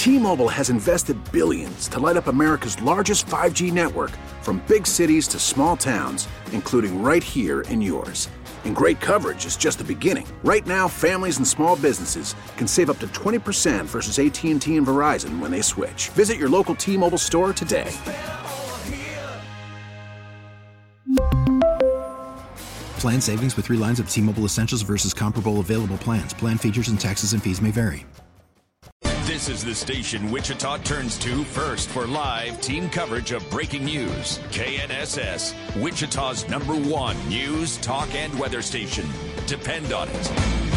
T-Mobile has invested billions to light up America's largest 5G network, from big cities to small towns, including right here in yours. And great coverage is just the beginning. Right now, families and small businesses can save up to 20% versus AT&T and Verizon when they switch. Visit your local T-Mobile store today. Plan savings with 3 lines of T-Mobile Essentials versus comparable available plans. Plan features and taxes and fees may vary. This is the station Wichita turns to first for live team coverage of breaking news. KNSS, Wichita's #1 news, talk, and weather station. Depend on it.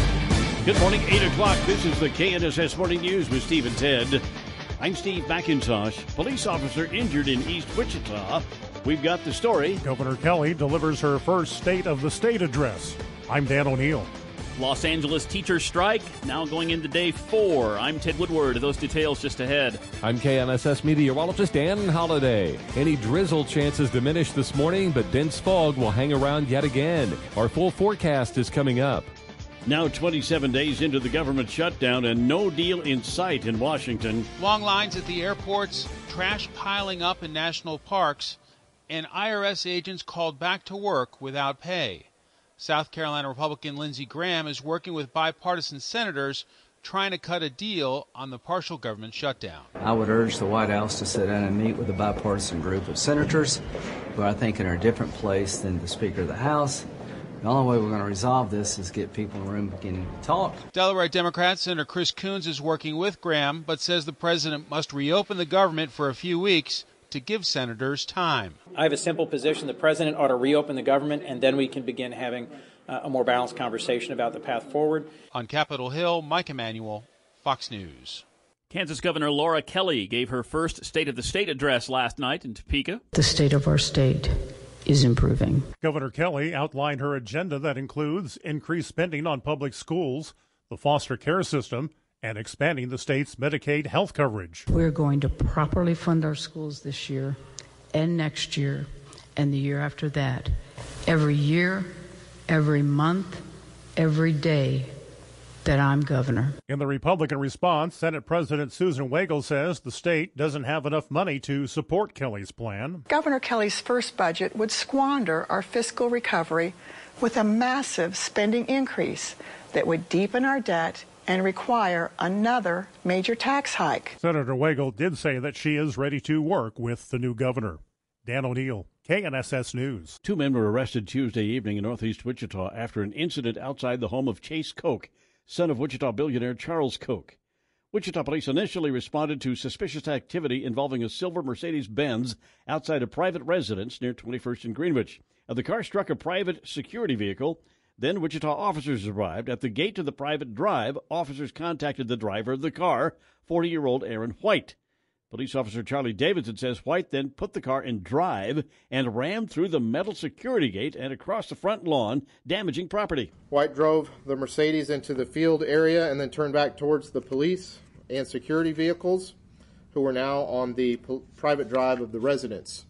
Good morning, 8 o'clock. This is the KNSS Morning News with Steve and Ted. I'm Steve McIntosh. Police officer injured in East Wichita. We've got the story. Governor Kelly delivers her first State of the State address. I'm Dan O'Neill. Los Angeles teacher strike now going into day 4. I'm Ted Woodward. Those details just ahead. I'm KNSS meteorologist Dan Holliday. Any drizzle chances diminished this morning, but dense fog will hang around yet again. Our full forecast is coming up. Now 27 days into the government shutdown and no deal in sight in Washington. Long lines at the airports, trash piling up in national parks, and IRS agents called back to work without pay. South Carolina Republican Lindsey Graham is working with bipartisan senators trying to cut a deal on the partial government shutdown. I would urge the White House to sit down and meet with a bipartisan group of senators who I think are in a different place than the Speaker of the House. The only way we're going to resolve this is get people in the room beginning to talk. Delaware Democrat Senator Chris Coons is working with Graham, but says the president must reopen the government for a few weeks to give senators time. I have a simple position. The president ought to reopen the government, and then we can begin having a more balanced conversation about the path forward. On Capitol Hill, Mike Emanuel, Fox News. Kansas Governor Laura Kelly gave her first State of the State address last night in Topeka. The state of our state is improving. Governor Kelly outlined her agenda that includes increased spending on public schools, the foster care system, and expanding the state's Medicaid health coverage. We're going to properly fund our schools this year and next year and the year after that. Every year, every month, every day that I'm governor. In the Republican response, Senate President Susan Wagle says the state doesn't have enough money to support Kelly's plan. Governor Kelly's first budget would squander our fiscal recovery with a massive spending increase that would deepen our debt and require another major tax hike. Senator Wagle did say that she is ready to work with the new governor. Dan O'Neill, KNSS News. 2 men were arrested Tuesday evening in northeast Wichita after an incident outside the home of Chase Koch, son of Wichita billionaire Charles Koch. Wichita police initially responded to suspicious activity involving a silver Mercedes-Benz outside a private residence near 21st and Greenwich. The car struck a private security vehicle. Then Wichita officers arrived. At the gate to the private drive, officers contacted the driver of the car, 40-year-old Aaron White. Police officer Charlie Davidson says White then put the car in drive and rammed through the metal security gate and across the front lawn, damaging property. White drove the Mercedes into the field area and then turned back towards the police and security vehicles, who were now on the private drive of the residence.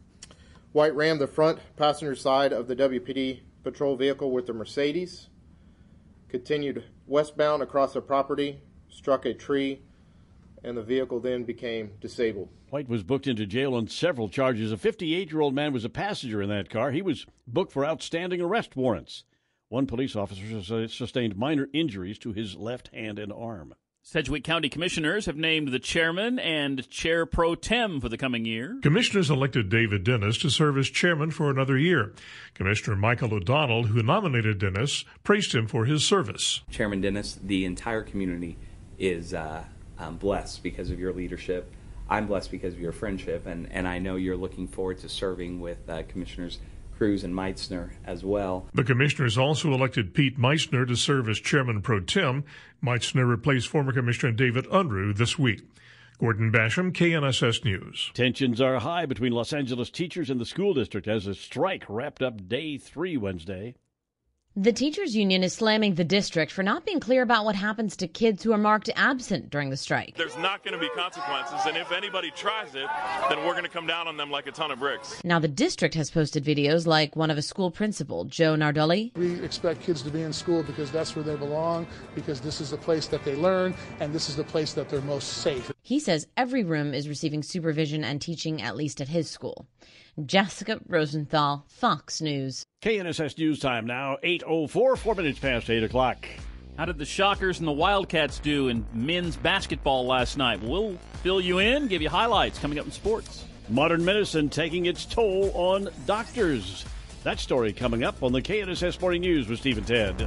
White rammed the front passenger side of the WPD patrol vehicle with the Mercedes, continued westbound across the property, struck a tree, and the vehicle then became disabled. White was booked into jail on several charges. A 58-year-old man was a passenger in that car. He was booked for outstanding arrest warrants. One police officer sustained minor injuries to his left hand and arm. Sedgwick County Commissioners have named the chairman and chair pro tem for the coming year. Commissioners elected David Dennis to serve as chairman for another year. Commissioner Michael O'Donnell, who nominated Dennis, praised him for his service. Chairman Dennis, the entire community is blessed because of your leadership. I'm blessed because of your friendship, and I know you're looking forward to serving with Commissioners Cruz and Meitzner as well. The commissioners also elected Pete Meitzner to serve as chairman pro tem. Meitzner replaced former Commissioner David Unruh this week. Gordon Basham, KNSS News. Tensions are high between Los Angeles teachers and the school district as a strike wrapped up day 3 Wednesday. The teachers union is slamming the district for not being clear about what happens to kids who are marked absent during the strike. There's not going to be consequences, and if anybody tries it, then we're going to come down on them like a ton of bricks. Now the district has posted videos like one of a school principal, Joe Nardulli. We expect kids to be in school because that's where they belong, because this is the place that they learn, and this is the place that they're most safe. He says every room is receiving supervision and teaching, at least at his school. Jessica Rosenthal, Fox News. KNSS News Time now, 8:04, 4 minutes past 8 o'clock. How did the Shockers and the Wildcats do in men's basketball last night? We'll fill you in, give you highlights coming up in sports. Modern medicine taking its toll on doctors. That story coming up on the KNSS Morning News with Steve and Ted.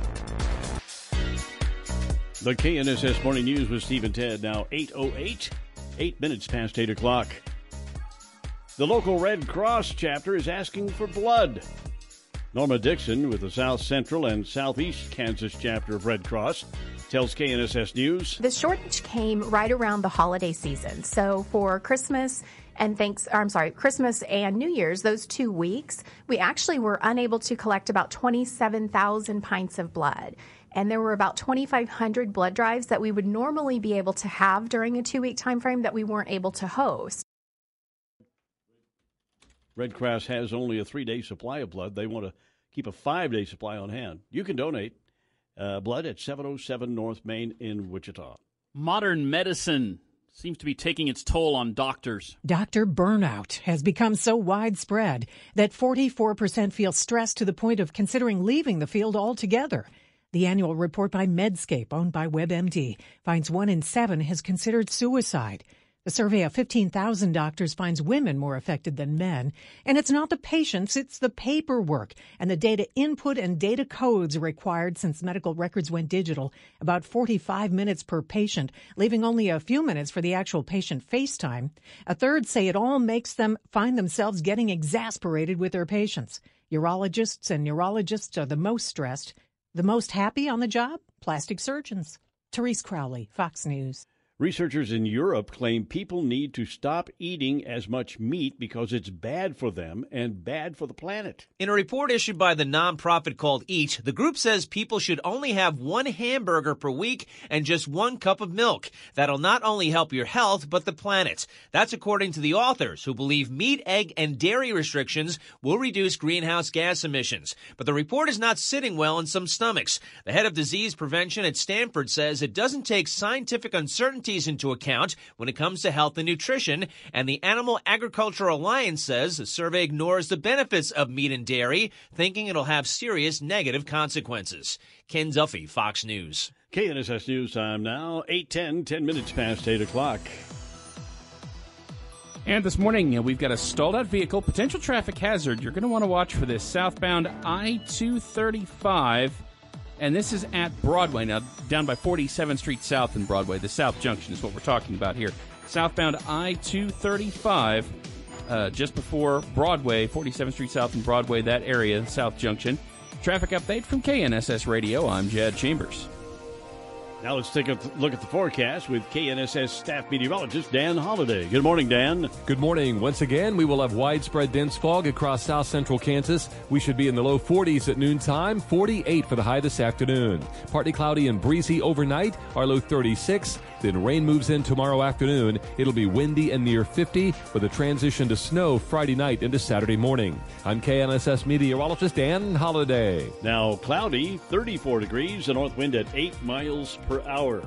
The KNSS Morning News with Steve and Ted, now 8:08, 8 minutes past 8 o'clock. The local Red Cross chapter is asking for blood. Norma Dixon with the South Central and Southeast Kansas chapter of Red Cross tells KNSS News. The shortage came right around the holiday season. So for Christmas and Christmas and New Year's, those 2 weeks, we actually were unable to collect about 27,000 pints of blood. And there were about 2,500 blood drives that we would normally be able to have during a 2-week time frame that we weren't able to host. Red Cross has only a 3-day supply of blood. They want to keep a 5-day supply on hand. You can donate blood at 707 North Main in Wichita. Modern medicine seems to be taking its toll on doctors. Doctor burnout has become so widespread that 44% feel stressed to the point of considering leaving the field altogether. The annual report by Medscape, owned by WebMD, finds 1 in 7 has considered suicide. The survey of 15,000 doctors finds women more affected than men. And it's not the patients, it's the paperwork and the data input and data codes required since medical records went digital. About 45 minutes per patient, leaving only a few minutes for the actual patient FaceTime. A third say it all makes them find themselves getting exasperated with their patients. Urologists and neurologists are the most stressed. The most happy on the job? Plastic surgeons. Therese Crowley, Fox News. Researchers in Europe claim people need to stop eating as much meat because it's bad for them and bad for the planet. In a report issued by the nonprofit called EAT, the group says people should only have 1 hamburger per week and just 1 cup of milk. That'll not only help your health, but the planet. That's according to the authors, who believe meat, egg, and dairy restrictions will reduce greenhouse gas emissions. But the report is not sitting well in some stomachs. The head of disease prevention at Stanford says it doesn't take scientific uncertainty into account when it comes to health and nutrition, and the Animal Agriculture Alliance says the survey ignores the benefits of meat and dairy, thinking it'll have serious negative consequences. Ken Duffy, Fox News. KNSS News Time now, 8:10, 10 minutes past 8 o'clock. And this morning, we've got a stalled-out vehicle, potential traffic hazard. You're going to want to watch for this southbound I-235. And this is at Broadway, now down by 47th Street South in Broadway. The South Junction is what we're talking about here. Southbound I-235, just before Broadway, 47th Street South in Broadway, that area, South Junction. Traffic update from KNSS Radio. I'm Jad Chambers. Now let's take a look at the forecast with KNSS staff meteorologist Dan Holliday. Good morning, Dan. Good morning. Once again, we will have widespread dense fog across south central Kansas. We should be in the low 40s at noontime, 48 for the high this afternoon. Partly cloudy and breezy overnight, our low 36. Then rain moves in tomorrow afternoon. It'll be windy and near 50 with a transition to snow Friday night into Saturday morning. I'm KNSS meteorologist Dan Holliday. Now cloudy, 34 degrees, a north wind at 8 miles per hour.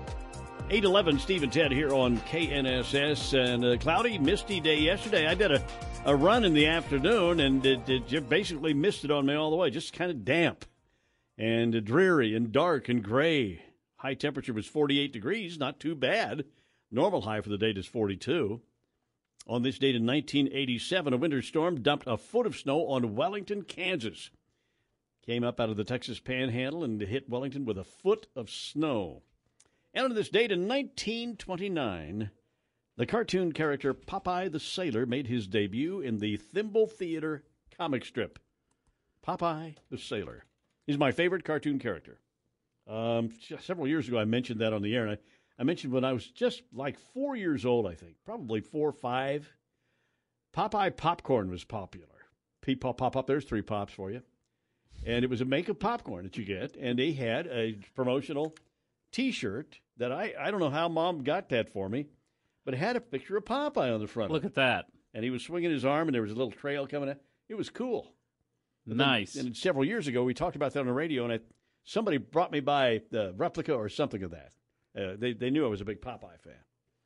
8:11, Steve and Ted here on KNSS, and a cloudy, misty day yesterday. I did a run in the afternoon, and it basically missed it on me all the way, just kind of damp and dreary and dark and gray. High temperature was 48 degrees, not too bad. Normal high for the date is 42. On this date in 1987, a winter storm dumped a foot of snow on Wellington, Kansas. Came up out of the Texas Panhandle and hit Wellington with a foot of snow. And on this date in 1929, the cartoon character Popeye the Sailor made his debut in the Thimble Theater comic strip. Popeye the Sailor. He's my favorite cartoon character. Several years ago, I mentioned that on the air, and I mentioned when I was just like 4 years old, I think, probably 4 or 5, Popeye popcorn was popular. Pop up, there's 3 pops for you. And it was a make of popcorn that you get, and they had a promotional T-shirt that I don't know how Mom got that for me, but it had a picture of Popeye on the front. Look at that. And he was swinging his arm, and there was a little trail coming out. It was cool. Nice. And several years ago, we talked about that on the radio, and somebody brought me by the replica or something of that. They knew I was a big Popeye fan.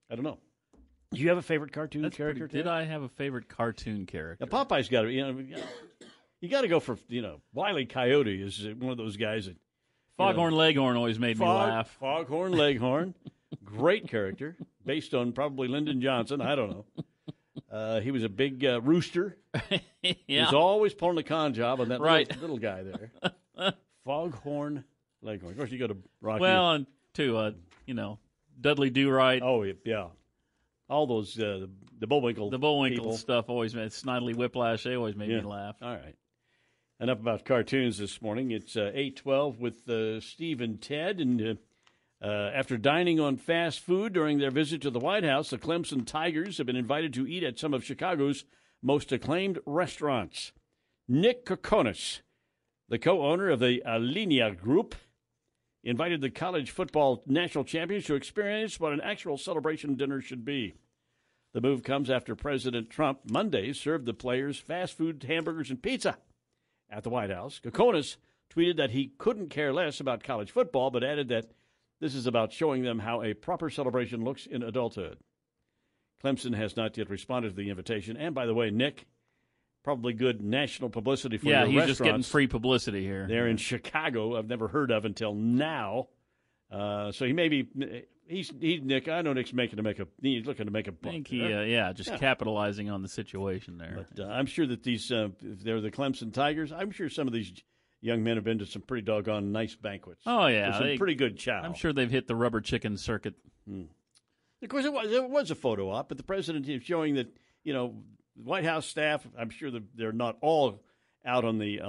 I don't know. Do you have a favorite cartoon character? Did I have a favorite cartoon character? Now, Popeye's got to, you got to go for, Wile E. Coyote is one of those guys that. Foghorn Leghorn always made me laugh. Foghorn Leghorn, great character, based on probably Lyndon Johnson. I don't know. He was a big rooster. Yeah. He was always pulling the con job on that Right. little guy there. Foghorn Leghorn. Of course, you go to Rocky. Well, and too, Dudley Do-Right. Oh, yeah. All those, the Bullwinkle people. Stuff always made Snidely Whiplash. They always made me laugh. All right. Enough about cartoons this morning. It's 8:12 with Steve and Ted. And after dining on fast food during their visit to the White House, the Clemson Tigers have been invited to eat at some of Chicago's most acclaimed restaurants. Nick Kokonis, the co-owner of the Alinea Group, invited the college football national champions to experience what an actual celebration dinner should be. The move comes after President Trump Monday served the players fast food hamburgers and pizza at the White House. Kokonis tweeted that he couldn't care less about college football, but added that this is about showing them how a proper celebration looks in adulthood. Clemson has not yet responded to the invitation. And by the way, Nick, probably good national publicity for your he's restaurants. just getting free publicity here. They're in Chicago. I've never heard of until now. So he may be. He's Nick. I know Nick's he's looking to make a buck. I think just capitalizing on the situation there. But I'm sure that these, if they're the Clemson Tigers, I'm sure some of these young men have been to some pretty doggone nice banquets. Oh yeah, some pretty good chow. I'm sure they've hit the rubber chicken circuit. Of course, it was a photo op, but the president is showing that the White House staff. I'm sure that they're not all out on the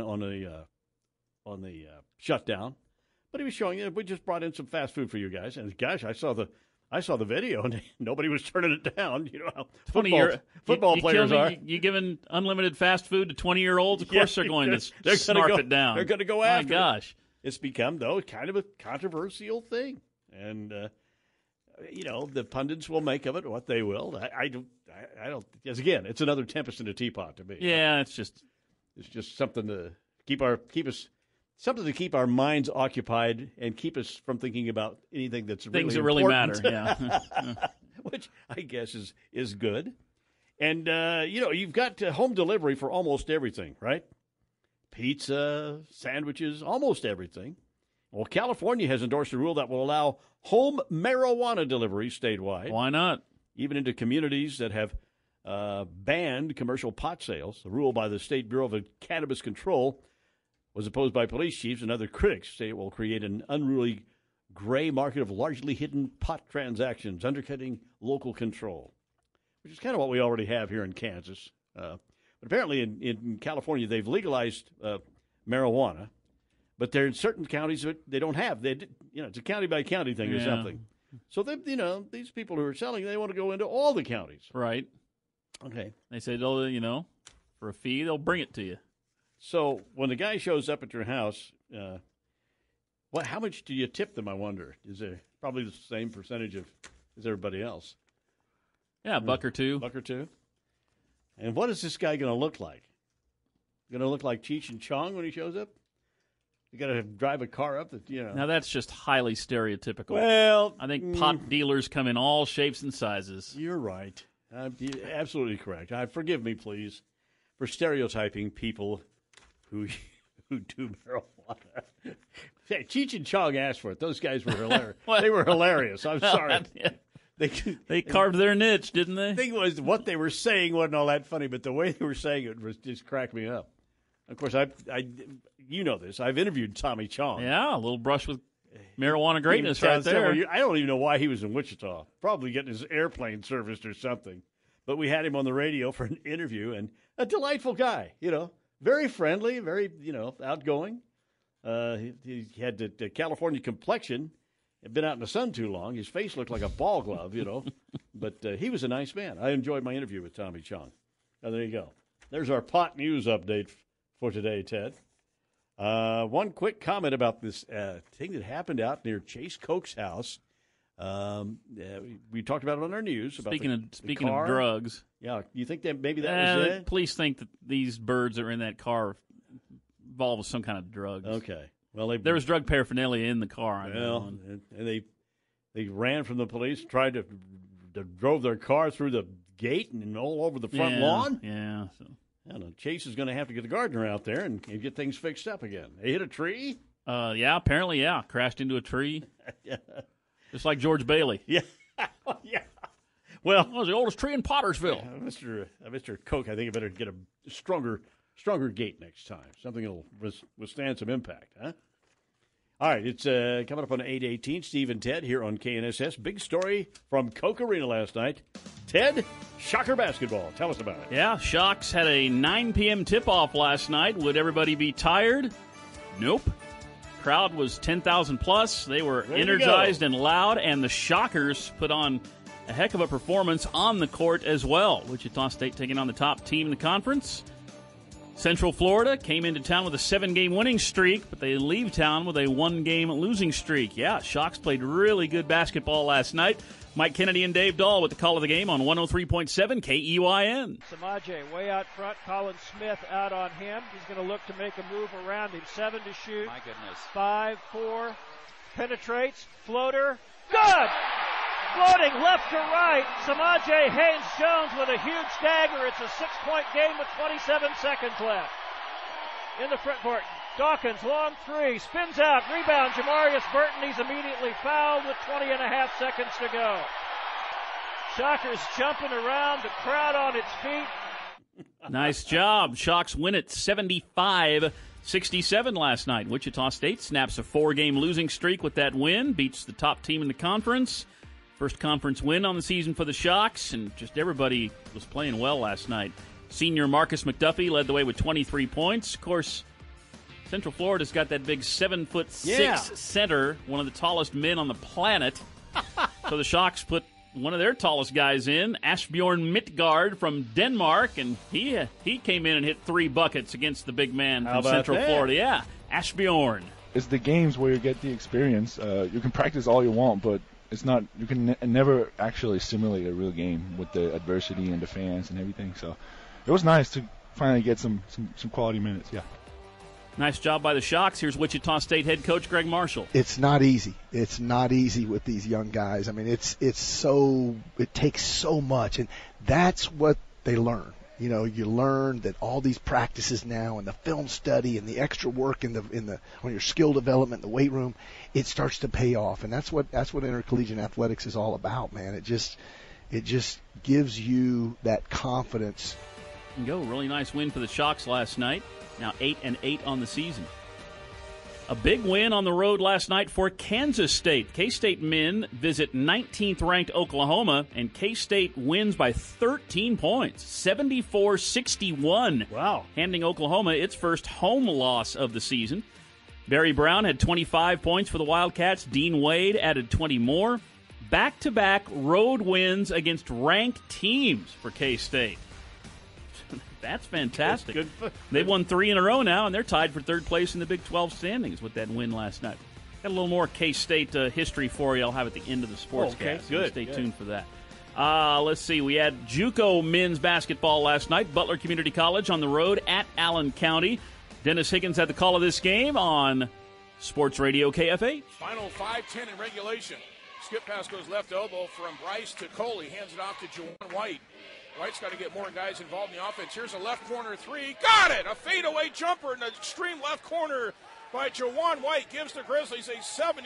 shutdown. But he was showing we just brought in some fast food for you guys, and gosh, I saw the video, and nobody was turning it down. You know how football players are. You giving unlimited fast food to 20-year-olds? Of course, they're going to snarf it down. They're going to go after. My gosh, it's become kind of a controversial thing, and the pundits will make of it what they will. I don't. Because again, it's another tempest in a teapot to me. Yeah, it's just something to keep us. Something to keep our minds occupied and keep us from thinking about anything that's things that really matter. Yeah, which I guess is good. And you've got home delivery for almost everything, right? Pizza, sandwiches, almost everything. Well, California has endorsed a rule that will allow home marijuana delivery statewide. Why not? Even into communities that have banned commercial pot sales. The rule by the State Bureau of Cannabis Control was opposed by police chiefs, and other critics say it will create an unruly gray market of largely hidden pot transactions, undercutting local control, which is kind of what we already have here in Kansas. But apparently in California, they've legalized marijuana, but there are certain counties that they don't have. It's a county-by-county thing or something. So, these people who are selling, they want to go into all the counties. Right. Okay. They say, for a fee, they'll bring it to you. So when the guy shows up at your house, how much do you tip them, I wonder? Is there probably the same percentage as everybody else? Yeah, $1 or $2. $1 or $2. And what is this guy going to look like? Going to look like Cheech and Chong when he shows up? You got to drive a car up that, Now, that's just highly stereotypical. Well, I think pot dealers come in all shapes and sizes. You're right. You're absolutely correct. Forgive me, please, for stereotyping people who do marijuana. Cheech and Chong asked for it. Those guys were hilarious. They were hilarious. I'm sorry. They carved their niche, didn't they? The thing was, what they were saying wasn't all that funny, but the way they were saying it was just cracked me up. Of course, you know this. I've interviewed Tommy Chong. Yeah, a little brush with marijuana greatness right there. I don't even know why he was in Wichita. Probably getting his airplane serviced or something. But we had him on the radio for an interview, and a delightful guy, very friendly, very, outgoing. He had the California complexion. Had been out in the sun too long. His face looked like a ball glove, But he was a nice man. I enjoyed my interview with Tommy Chong. Now, there you go. There's our pot news update for today, Ted. One quick comment about this thing that happened out near Chase Koch's house. We talked about it on our news. Speaking of drugs. Yeah, you think that maybe that was it? Police think that these birds that are in that car involved with some kind of drugs. Okay. Well, there was drug paraphernalia in the car. And they ran from the police, tried to drove their car through the gate and all over the front lawn. Yeah. So. Chase is going to have to get the gardener out there and get things fixed up again. They hit a tree? Apparently, crashed into a tree. Just like George Bailey. Yeah. Yeah. Well, it was the oldest tree in Pottersville. Mr. Koch, I think I better get a stronger gate next time. Something that'll withstand some impact, huh? All right, it's coming up on 8:18. Steve and Ted here on KNSS. Big story from Koch Arena last night. Ted, Shocker basketball. Tell us about it. Yeah, Shocks had a 9 p.m. tip-off last night. Would everybody be tired? Nope. Crowd was 10,000 plus. They were energized and loud, and the Shockers put on a heck of a performance on the court as well. Wichita State taking on the top team in the conference. Central Florida came into town with a 7-game winning streak, but they leave town with a 1-game losing streak. Yeah, Shocks played really good basketball last night. Mike Kennedy and Dave Dahl with the call of the game on 103.7 KEYN. Samaje way out front. Colin Smith out on him. He's going to look to make a move around him. 7 to shoot. My goodness. 5-4. Penetrates. Floater. Good! Floating left to right. Samaje Haynes-Jones with a huge dagger. It's a 6-point game with 27 seconds left. In the front court, Dawkins, long three, spins out, rebound, Jamarius Burton. He's immediately fouled with 20 and a half seconds to go. Shockers jumping around, the crowd on its feet. Nice job. Shocks win it 75-67 last night. Wichita State snaps a 4-game losing streak with that win, beats the top team in the conference. First conference win on the season for the Shocks, and just everybody was playing well last night. Senior Marcus McDuffie led the way with 23 points. Of course, Central Florida's got that big 7'6" center, one of the tallest men on the planet. So the Shocks put one of their tallest guys in, Asbjorn Midtgaard from Denmark, and he came in and hit 3 buckets against the big man from Central Florida. Yeah, Asbjorn. It's the games where you get the experience. You can practice all you want, but it's not. You can never actually simulate a real game with the adversity and the fans and everything. So it was nice to finally get some quality minutes. Yeah. Nice job by the Shocks. Here's Wichita State head coach Greg Marshall. It's not easy. It's not easy with these young guys. I mean, it takes so much, and that's what they learn. You know, you learn that all these practices now and the film study and the extra work on your skill development, the weight room, it starts to pay off, and that's what intercollegiate athletics is all about, man. It just gives you that confidence. Really nice win for the Shocks last night. Now 8-8 on the season. A big win on the road last night for Kansas State. K-State men visit 19th-ranked Oklahoma, and K-State wins by 13 points, 74-61. Wow. Handing Oklahoma its first home loss of the season. Barry Brown had 25 points for the Wildcats. Dean Wade added 20 more. Back-to-back road wins against ranked teams for K-State. That's fantastic. Good. They've won 3 in a row now, and they're tied for 3rd place in the Big 12 standings with that win last night. Got a little more K-State history for you I'll have at the end of the sportscast. Okay, good. Stay tuned for that. Let's see. We had JUCO men's basketball last night. Butler Community College on the road at Allen County. Dennis Higgins had the call of this game on Sports Radio KFH. Final 5:10 in regulation. Skip pass goes left elbow from Bryce to Coley. Hands it off to Juwan White. White's got to get more guys involved in the offense. Here's a left corner 3. Got it! A fadeaway jumper in the extreme left corner by Juwan White gives the Grizzlies a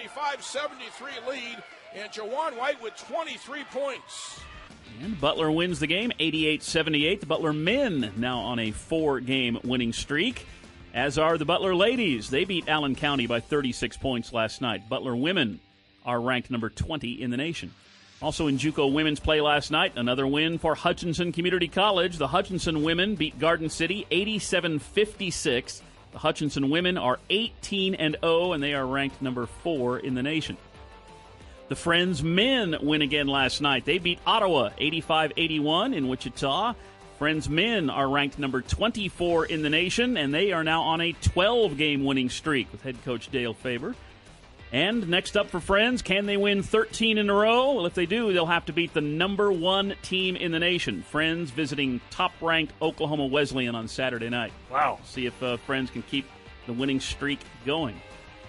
75-73 lead. And Juwan White with 23 points. And Butler wins the game 88-78. The Butler men now on a 4-game winning streak, as are the Butler ladies. They beat Allen County by 36 points last night. Butler women are ranked number 20 in the nation. Also in JUCO women's play last night, another win for Hutchinson Community College. The Hutchinson women beat Garden City 87-56. The Hutchinson women are 18-0, and they are ranked number 4 in the nation. The Friends men win again last night. They beat Ottawa 85-81 in Wichita. Friends men are ranked number 24 in the nation, and they are now on a 12-game winning streak with head coach Dale Faber. And next up for Friends, can they win 13 in a row? Well, if they do, they'll have to beat the number 1 team in the nation. Friends visiting top-ranked Oklahoma Wesleyan on Saturday night. Wow. See if Friends can keep the winning streak going.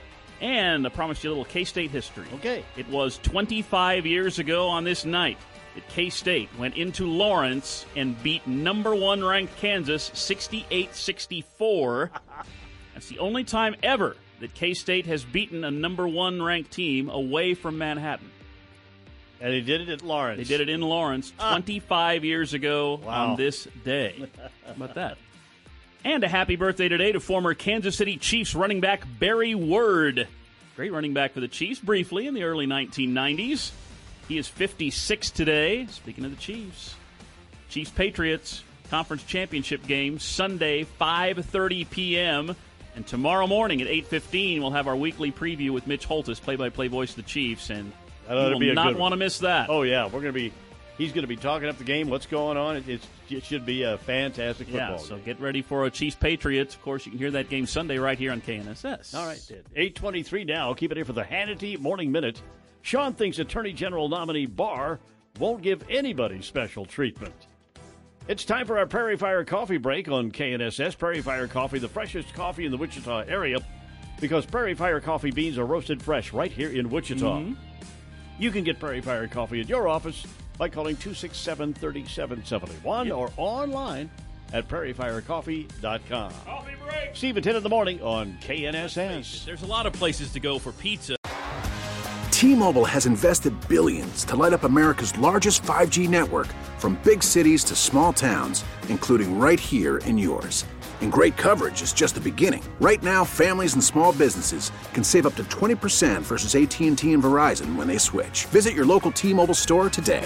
And I promised you a little K-State history. Okay. It was 25 years ago on this night that K-State went into Lawrence and beat number 1 ranked Kansas 68-64. That's the only time ever that K-State has beaten a number 1 ranked team away from Manhattan. And they did it at Lawrence. They did it in Lawrence 25 years ago on this day. How about that? And a happy birthday today to former Kansas City Chiefs running back Barry Word. Great running back for the Chiefs briefly in the early 1990s. He is 56 today. Speaking of the Chiefs. Chiefs-Patriots Conference Championship game Sunday, 5:30 p.m., and tomorrow morning at 8:15, we'll have our weekly preview with Mitch Holtis, play-by-play voice of the Chiefs, and you will not want to miss that. Oh, yeah. He's going to be talking up the game, what's going on. It should be a fantastic football game. So get ready for a Chiefs-Patriots. Of course, you can hear that game Sunday right here on KNSS. All right, 8:23 now. Keep it here for the Hannity Morning Minute. Sean thinks Attorney General nominee Barr won't give anybody special treatment. It's time for our Prairie Fire Coffee break on KNSS. Prairie Fire Coffee, the freshest coffee in the Wichita area, because Prairie Fire Coffee beans are roasted fresh right here in Wichita. Mm-hmm. You can get Prairie Fire Coffee at your office by calling 267-3771 or online at prairiefirecoffee.com. Coffee break! Steve at 10 in the morning on KNSS. There's a lot of places to go for pizza. T-Mobile has invested billions to light up America's largest 5G network, from big cities to small towns, including right here in yours. And great coverage is just the beginning. Right now, families and small businesses can save up to 20% versus AT&T and Verizon when they switch. Visit your local T-Mobile store today.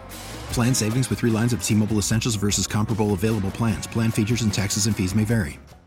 Plan savings with 3 lines of T-Mobile Essentials versus comparable available plans. Plan features and taxes and fees may vary.